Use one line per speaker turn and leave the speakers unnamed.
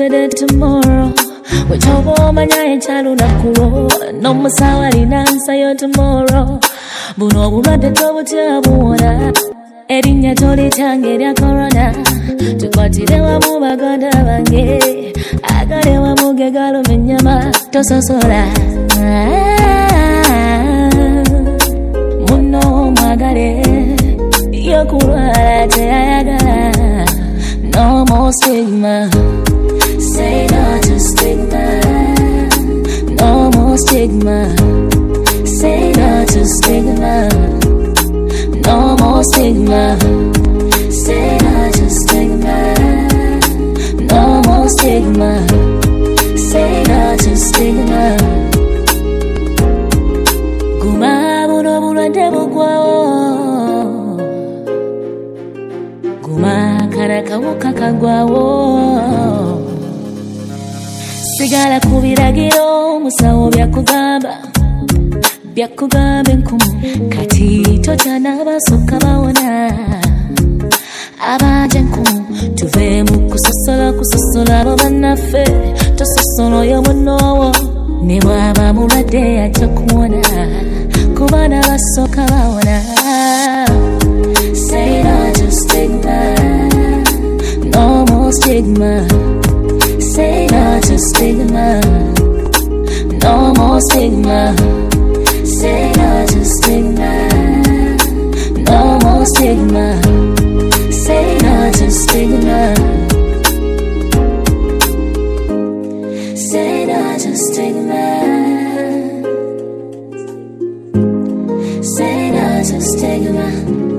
better tomorrow. Which over manya chalu na kuro. No masawari nansa yo tomorrow. Buno bulade tobo chabuna. Erinya toli change ya corona. Tukwatire wa mu baganda bange. Agale wa muge galo menyama. Tososora. Muno magare. Yokurara te ayagala. No more stigma. Say no to stigma. No more stigma. Say no to stigma. No more stigma. Say no to stigma. No more stigma. Say no to stigma. Guma buno bulande bugwao. Guma karakawuka kagwao. Sigala kubiragiro musawo byakugamba. Byakugamba enkumu kati totana basoka bawona. Abaje enkumu tuve mu kusosola abo bannaffe. Tososola oyo munowo ne bwaba mulwadde ajja kuwona kubana basoka bawona. Say no to stigma. No more stigma. Say no to stigma. No more stigma. Say no to stigma. No more stigma. Say no to stigma. Say no to stigma. Say no to stigma.